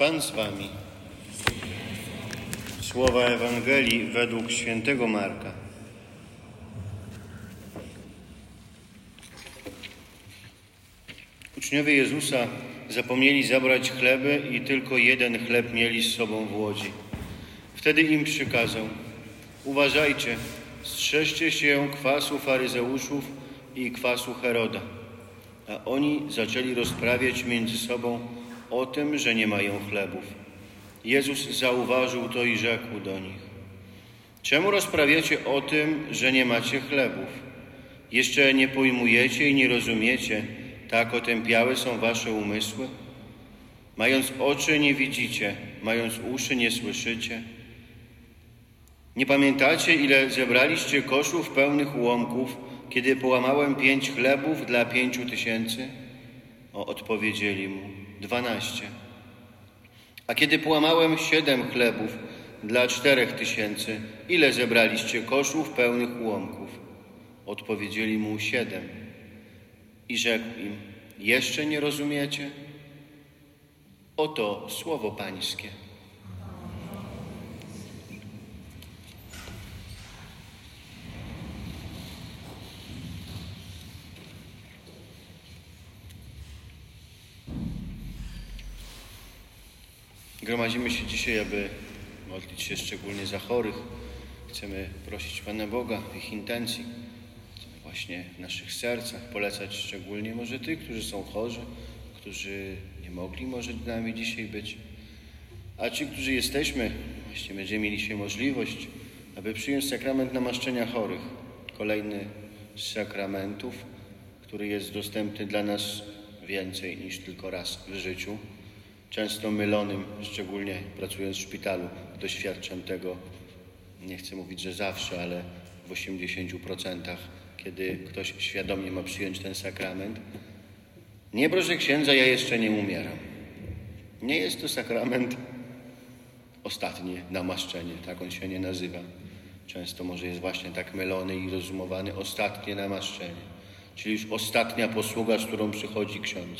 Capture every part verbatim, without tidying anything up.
Pan z wami. Słowa Ewangelii według świętego Marka. Uczniowie Jezusa zapomnieli zabrać chleby i tylko jeden chleb mieli z sobą w łodzi. Wtedy im przykazał: uważajcie, strzeżcie się kwasu faryzeuszów i kwasu Heroda. A oni zaczęli rozprawiać między sobą o tym, że nie mają chlebów. Jezus zauważył to i rzekł do nich: czemu rozprawiacie o tym, że nie macie chlebów? Jeszcze nie pojmujecie i nie rozumiecie, tak otępiałe są wasze umysły? Mając oczy nie widzicie, mając uszy nie słyszycie? Nie pamiętacie, ile zebraliście koszów pełnych ułomków, kiedy połamałem pięć chlebów dla pięciu tysięcy? O, odpowiedzieli mu: dwanaście. A kiedy połamałem siedem chlebów dla czterech tysięcy, ile zebraliście koszów pełnych ułomków? Odpowiedzieli mu: siedem. I rzekł im: jeszcze nie rozumiecie? Oto słowo Pańskie. Gromadzimy się dzisiaj, aby modlić się szczególnie za chorych. Chcemy prosić Pana Boga w ich intencji. Chcemy właśnie w naszych sercach polecać szczególnie może tych, którzy są chorzy, którzy nie mogli może z nami dzisiaj być. A ci, którzy jesteśmy, właśnie będziemy mieli dzisiaj możliwość, aby przyjąć sakrament namaszczenia chorych. Kolejny z sakramentów, który jest dostępny dla nas więcej niż tylko raz w życiu. Często mylonym, szczególnie pracując w szpitalu, doświadczam tego, nie chcę mówić, że zawsze, ale w osiemdziesięciu procentach, kiedy ktoś świadomie ma przyjąć ten sakrament. Nie, proszę księdza, ja jeszcze nie umieram. Nie jest to sakrament ostatnie namaszczenie, tak on się nie nazywa. Często może jest właśnie tak mylony i rozumowany ostatnie namaszczenie, czyli już ostatnia posługa, z którą przychodzi ksiądz.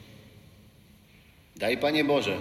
Daj, Panie Boże,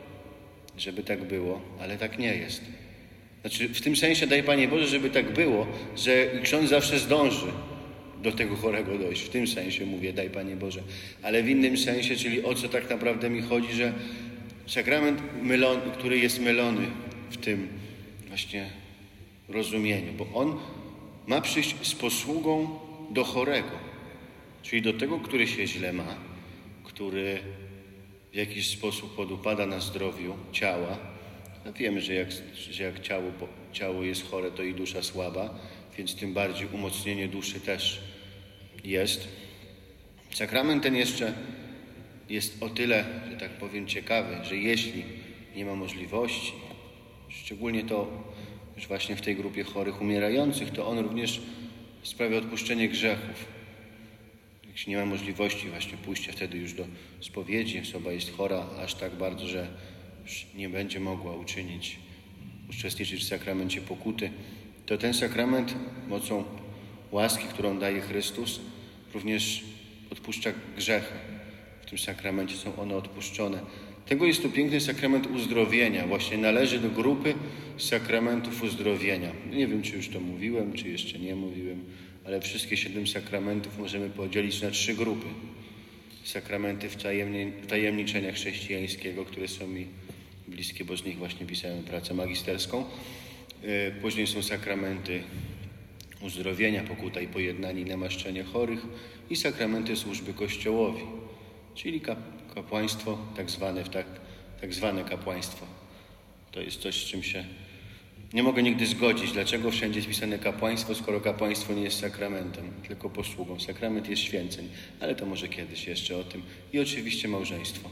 żeby tak było, ale tak nie jest. Znaczy, w tym sensie daj, Panie Boże, żeby tak było, że ksiądz zawsze zdąży do tego chorego dojść. W tym sensie mówię, daj, Panie Boże. Ale w innym sensie, czyli o co tak naprawdę mi chodzi, że sakrament, mylony, który jest mylony w tym właśnie rozumieniu, bo on ma przyjść z posługą do chorego, czyli do tego, który się źle ma, który w jakiś sposób podupada na zdrowiu ciała. No wiemy, że jak, że jak ciało, ciało jest chore, to i dusza słaba, więc tym bardziej umocnienie duszy też jest. Sakrament ten jeszcze jest o tyle, że tak powiem, ciekawy, że jeśli nie ma możliwości, szczególnie to już właśnie w tej grupie chorych umierających, to on również sprawia odpuszczenie grzechów. Jeśli nie ma możliwości właśnie pójścia wtedy już do spowiedzi, osoba jest chora aż tak bardzo, że już nie będzie mogła uczynić, uczestniczyć w sakramencie pokuty, to ten sakrament mocą łaski, którą daje Chrystus, również odpuszcza grzechy. W tym sakramencie są one odpuszczone. Tego jest to piękny sakrament uzdrowienia. Właśnie należy do grupy sakramentów uzdrowienia. Nie wiem, czy już to mówiłem, czy jeszcze nie mówiłem, ale wszystkie siedem sakramentów możemy podzielić na trzy grupy. Sakramenty wtajemniczenia chrześcijańskiego, które są mi bliskie, bo z nich właśnie pisałem pracę magisterską. Później są sakramenty uzdrowienia, pokuta i pojednanie i namaszczenie chorych i sakramenty służby Kościołowi, czyli kap- kapłaństwo, tak zwane, tak, tak zwane kapłaństwo. To jest coś, z czym się nie mogę nigdy zgodzić. Dlaczego wszędzie jest pisane kapłaństwo, skoro kapłaństwo nie jest sakramentem, tylko posługą. Sakrament jest święceń, ale to może kiedyś jeszcze o tym. I oczywiście małżeństwo.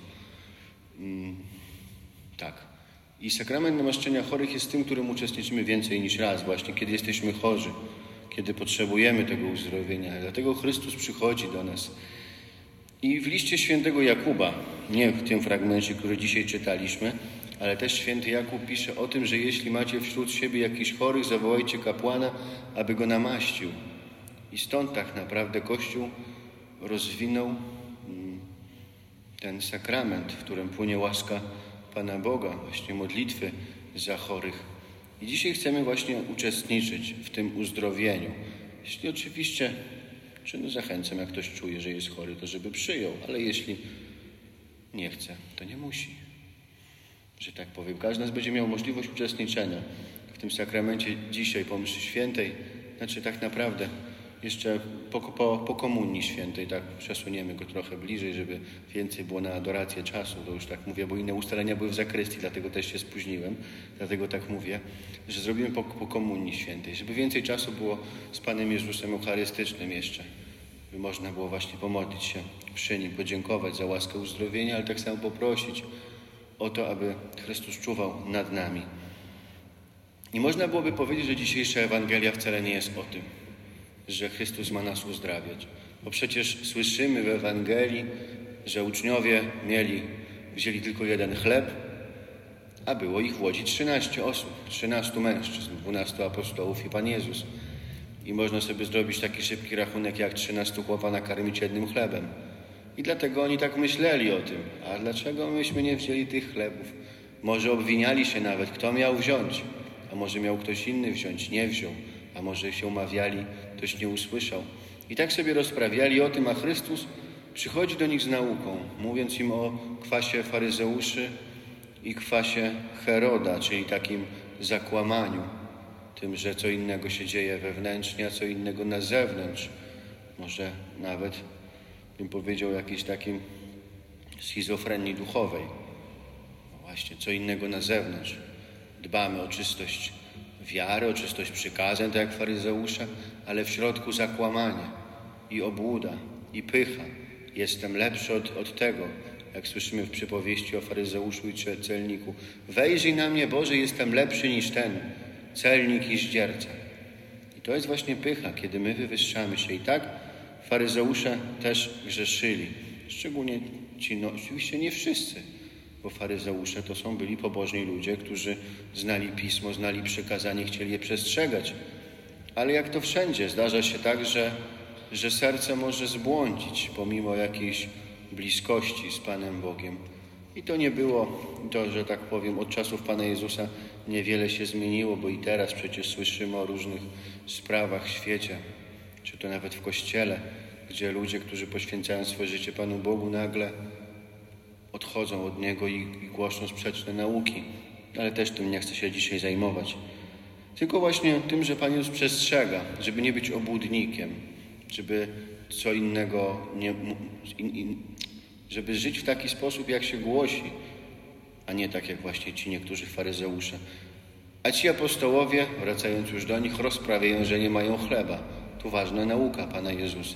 Hmm, tak. I sakrament namaszczenia chorych jest tym, którym uczestniczymy więcej niż raz, właśnie kiedy jesteśmy chorzy, kiedy potrzebujemy tego uzdrowienia. Dlatego Chrystus przychodzi do nas. I w liście świętego Jakuba, nie w tym fragmencie, który dzisiaj czytaliśmy, ale też święty Jakub pisze o tym, że jeśli macie wśród siebie jakichś chorych, zawołajcie kapłana, aby go namaścił. I stąd tak naprawdę Kościół rozwinął ten sakrament, w którym płynie łaska Pana Boga, właśnie modlitwy za chorych. I dzisiaj chcemy właśnie uczestniczyć w tym uzdrowieniu. Jeśli oczywiście, czy no zachęcam, jak ktoś czuje, że jest chory, to żeby przyjął, ale jeśli nie chce, to nie musi. Że tak powiem, każdy z nas będzie miał możliwość uczestniczenia w tym sakramencie dzisiaj po mszy świętej. Znaczy tak naprawdę jeszcze po, po, po komunii świętej, tak przesuniemy go trochę bliżej, żeby więcej było na adorację czasu. To już tak mówię, bo inne ustalenia były w zakrystii, dlatego też się spóźniłem. Dlatego tak mówię, że zrobimy po, po komunii świętej, żeby więcej czasu było z Panem Jezusem Eucharystycznym jeszcze. By można było właśnie pomodlić się przy Nim, podziękować za łaskę uzdrowienia, ale tak samo poprosić o to, aby Chrystus czuwał nad nami. I można byłoby powiedzieć, że dzisiejsza Ewangelia wcale nie jest o tym, że Chrystus ma nas uzdrawiać. Bo przecież słyszymy w Ewangelii, że uczniowie mieli, wzięli tylko jeden chleb, a było ich w łodzi trzynaście osób, trzynastu mężczyzn, dwunastu apostołów i Pan Jezus. I można sobie zrobić taki szybki rachunek, jak trzynastu chłopa nakarmić jednym chlebem. I dlatego oni tak myśleli o tym. A dlaczego myśmy nie wzięli tych chlebów? Może obwiniali się nawet, kto miał wziąć, a może miał ktoś inny wziąć, nie wziął, a może się umawiali, ktoś nie usłyszał. I tak sobie rozprawiali o tym, a Chrystus przychodzi do nich z nauką, mówiąc im o kwasie faryzeuszy i kwasie Heroda, czyli takim zakłamaniu, tym, że co innego się dzieje wewnętrznie, a co innego na zewnątrz. Może nawet bym powiedział jakiejś takim schizofrenii duchowej. No właśnie, co innego na zewnątrz. Dbamy o czystość wiary, o czystość przykazań, tak jak faryzeusze, ale w środku zakłamanie i obłuda, i pycha. Jestem lepszy od, od tego, jak słyszymy w przypowieści o faryzeuszu i celniku. Wejrzyj na mnie, Boże, jestem lepszy niż ten celnik i zdzierca. I to jest właśnie pycha, kiedy my wywyższamy się. I tak faryzeusze też grzeszyli. Szczególnie ci, no oczywiście nie wszyscy, bo faryzeusze to są byli pobożni ludzie, którzy znali Pismo, znali przykazanie, chcieli je przestrzegać. Ale jak to wszędzie, zdarza się tak, że, że serce może zbłądzić pomimo jakiejś bliskości z Panem Bogiem. I to nie było to, że tak powiem, od czasów Pana Jezusa niewiele się zmieniło, bo i teraz przecież słyszymy o różnych sprawach w świecie, czy to nawet w Kościele, gdzie ludzie, którzy poświęcają swoje życie Panu Bogu, nagle odchodzą od Niego i, i głoszą sprzeczne nauki. Ale też tym nie chcę się dzisiaj zajmować. Tylko właśnie tym, że Pan Jezus przestrzega, żeby nie być obłudnikiem, żeby co innego nie... In, in, żeby żyć w taki sposób, jak się głosi, a nie tak jak właśnie ci niektórzy faryzeusze. A ci apostołowie, wracając już do nich, rozprawiają, że nie mają chleba. Tu ważna nauka Pana Jezusa.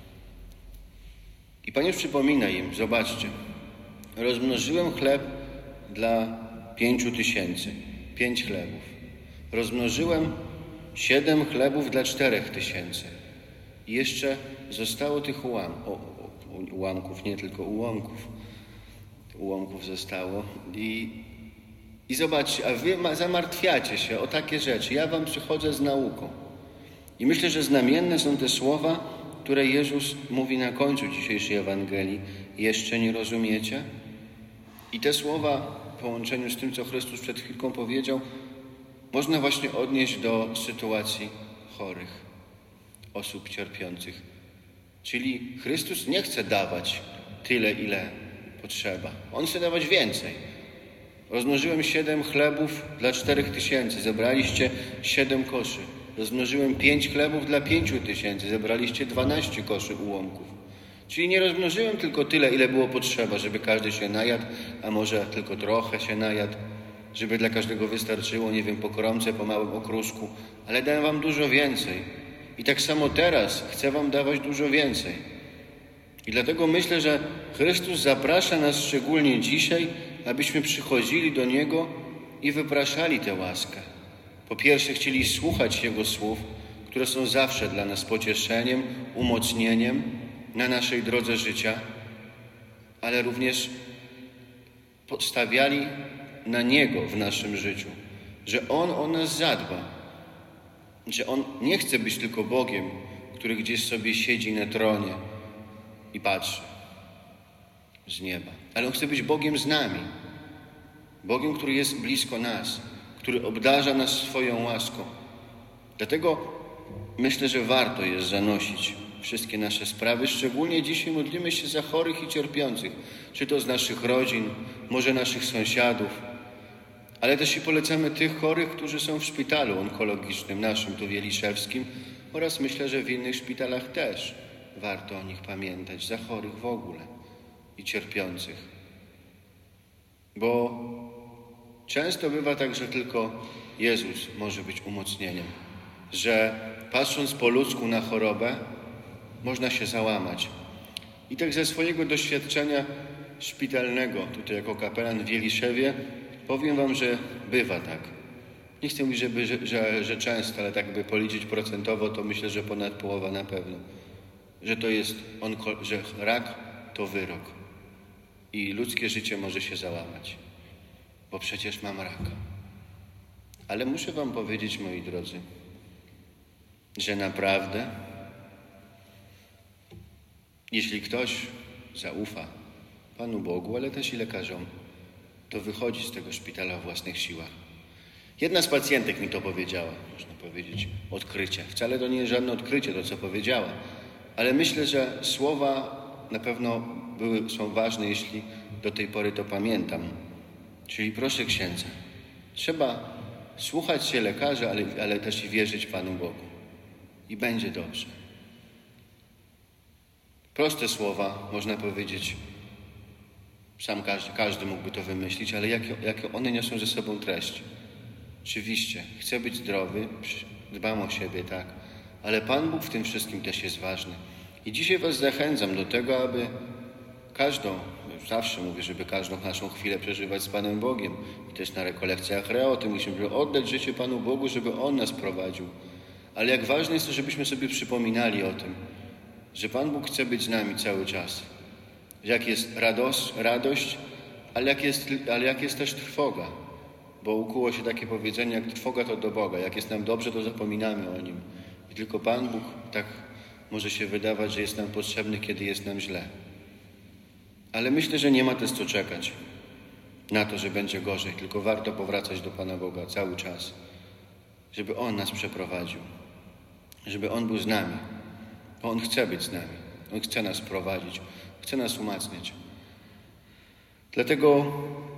I Pan już przypomina im, zobaczcie, rozmnożyłem chleb dla pięciu tysięcy, pięć chlebów. Rozmnożyłem siedem chlebów dla czterech tysięcy. I jeszcze zostało tych ułam, o, ułamków, nie tylko ułomków. Ułomków zostało. I, i zobaczcie, a wy zamartwiacie się o takie rzeczy. Ja wam przychodzę z nauką. I myślę, że znamienne są te słowa, które Jezus mówi na końcu dzisiejszej Ewangelii. Jeszcze nie rozumiecie? I te słowa w połączeniu z tym, co Chrystus przed chwilką powiedział, można właśnie odnieść do sytuacji chorych, osób cierpiących. Czyli Chrystus nie chce dawać tyle, ile potrzeba. On chce dawać więcej. Rozmnożyłem siedem chlebów dla czterech tysięcy, zebraliście siedem koszy. Rozmnożyłem pięć chlebów dla pięciu tysięcy, zebraliście dwanaście koszy ułomków. Czyli nie rozmnożyłem tylko tyle, ile było potrzeba, żeby każdy się najadł, a może tylko trochę się najadł, żeby dla każdego wystarczyło, nie wiem, po kromce, po małym okruszku, ale dałem wam dużo więcej. I tak samo teraz chcę wam dawać dużo więcej. I dlatego myślę, że Chrystus zaprasza nas szczególnie dzisiaj, abyśmy przychodzili do Niego i wypraszali tę łaskę. Po pierwsze, chcieli słuchać Jego słów, które są zawsze dla nas pocieszeniem, umocnieniem na naszej drodze życia, ale również stawiali na Niego w naszym życiu, że On o nas zadba, że On nie chce być tylko Bogiem, który gdzieś sobie siedzi na tronie i patrzy z nieba, ale On chce być Bogiem z nami. Bogiem, który jest blisko nas, który obdarza nas swoją łaską. Dlatego myślę, że warto jest zanosić wszystkie nasze sprawy. Szczególnie dzisiaj modlimy się za chorych i cierpiących, czy to z naszych rodzin, może naszych sąsiadów, ale też i polecamy tych chorych, którzy są w szpitalu onkologicznym naszym, tu wieliszewskim, oraz myślę, że w innych szpitalach też warto o nich pamiętać, za chorych w ogóle i cierpiących. Bo często bywa tak, że tylko Jezus może być umocnieniem, że patrząc po ludzku na chorobę, można się załamać. I tak ze swojego doświadczenia szpitalnego, tutaj jako kapelan w Wieliszewie, powiem wam, że bywa tak. Nie chcę mówić, żeby, że, że, że często, ale tak by policzyć procentowo, to myślę, że ponad połowa na pewno. Że to jest, onko, że rak to wyrok. I ludzkie życie może się załamać, bo przecież mam raka. Ale muszę wam powiedzieć, moi drodzy, że naprawdę, jeśli ktoś zaufa Panu Bogu, ale też i lekarzom, to wychodzi z tego szpitala w własnych siłach. Jedna z pacjentek mi to powiedziała, można powiedzieć, odkrycie. Wcale to nie jest żadne odkrycie, to co powiedziała, ale myślę, że słowa na pewno były, są ważne, jeśli do tej pory to pamiętam. Czyli proszę księdza, trzeba słuchać się lekarzy, ale, ale też i wierzyć Panu Bogu. I będzie dobrze. Proste słowa, można powiedzieć, sam każdy, każdy mógłby to wymyślić, ale jakie, jakie one niosą ze sobą treść. Oczywiście, chcę być zdrowy, dbam o siebie, tak, ale Pan Bóg w tym wszystkim też jest ważny. I dzisiaj was zachęcam do tego, aby każdą, zawsze mówię, żeby każdą naszą chwilę przeżywać z Panem Bogiem. I też na rekolekcjach Re o tym musimy oddać życie Panu Bogu, żeby On nas prowadził. Ale jak ważne jest to, żebyśmy sobie przypominali o tym, że Pan Bóg chce być z nami cały czas. Jak jest radość, radość ale, jak jest, ale jak jest też trwoga. Bo ukuło się takie powiedzenie, jak trwoga to do Boga. Jak jest nam dobrze, to zapominamy o Nim. I tylko Pan Bóg tak może się wydawać, że jest nam potrzebny, kiedy jest nam źle. Ale myślę, że nie ma też co czekać na to, że będzie gorzej. Tylko warto powracać do Pana Boga cały czas. Żeby On nas przeprowadził. Żeby On był z nami. Bo On chce być z nami. On chce nas prowadzić. Chce nas umacniać. Dlatego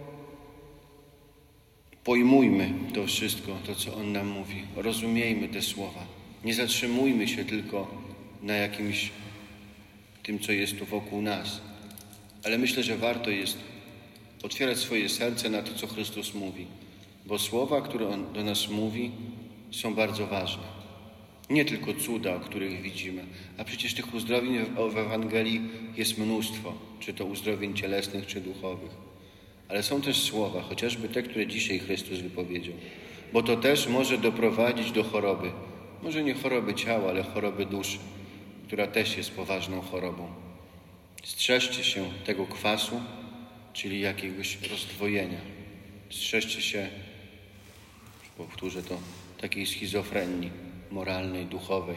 pojmujmy to wszystko, to co On nam mówi. Rozumiejmy te słowa. Nie zatrzymujmy się tylko na jakimś tym, co jest tu wokół nas. Ale myślę, że warto jest otwierać swoje serce na to, co Chrystus mówi. Bo słowa, które On do nas mówi, są bardzo ważne. Nie tylko cuda, o których widzimy, a przecież tych uzdrowień w Ewangelii jest mnóstwo, czy to uzdrowień cielesnych, czy duchowych. Ale są też słowa, chociażby te, które dzisiaj Chrystus wypowiedział. Bo to też może doprowadzić do choroby. Może nie choroby ciała, ale choroby duszy, która też jest poważną chorobą. Strzeżcie się tego kwasu, czyli jakiegoś rozdwojenia. Strzeżcie się, powtórzę to, takiej schizofrenii moralnej, duchowej,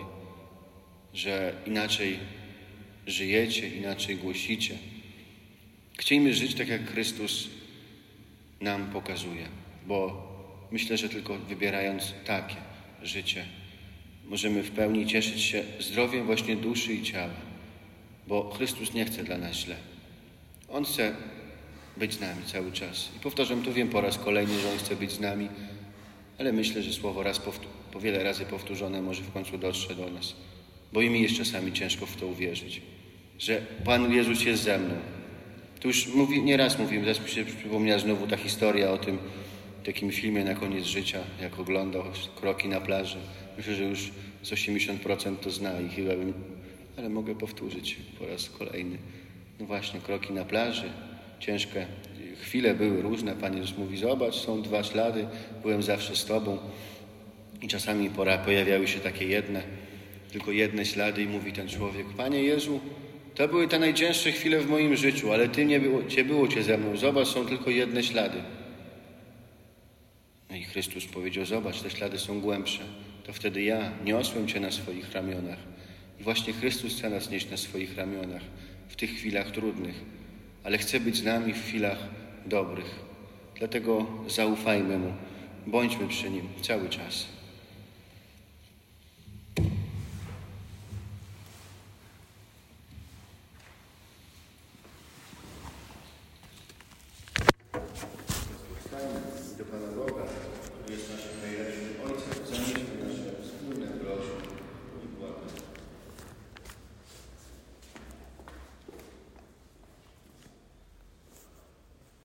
że inaczej żyjecie, inaczej głosicie. Chciejmy żyć tak, jak Chrystus nam pokazuje, bo myślę, że tylko wybierając takie życie możemy w pełni cieszyć się zdrowiem właśnie duszy i ciała, bo Chrystus nie chce dla nas źle. On chce być z nami cały czas. I powtarzam to, wiem po raz kolejny, że On chce być z nami, ale myślę, że słowo raz po wiele razy powtórzone może w końcu dotrze do nas, bo i mi jest czasami ciężko w to uwierzyć, że Pan Jezus jest ze mną. Tu już mówi, nieraz mówiłem, teraz mi się przypomniała znowu ta historia o tym takim filmie Na koniec życia, jak oglądał Kroki na plaży. Myślę, że już z osiemdziesiąt procent to zna i chyba bym, ale mogę powtórzyć po raz kolejny. No właśnie, kroki na plaży, ciężkie chwile były różne. Pan Jezus mówi, zobacz, są dwa ślady, byłem zawsze z Tobą. I czasami pora pojawiały się takie jedne, tylko jedne ślady i mówi ten człowiek, Panie Jezu, to były te najcięższe chwile w moim życiu, ale Ty nie było, Cię było Cię ze mną. Zobacz, są tylko jedne ślady. No i Chrystus powiedział, zobacz, te ślady są głębsze. To wtedy ja niosłem Cię na swoich ramionach. I właśnie Chrystus chce nas nieść na swoich ramionach w tych chwilach trudnych, ale chce być z nami w chwilach dobrych. Dlatego zaufajmy Mu, bądźmy przy Nim cały czas.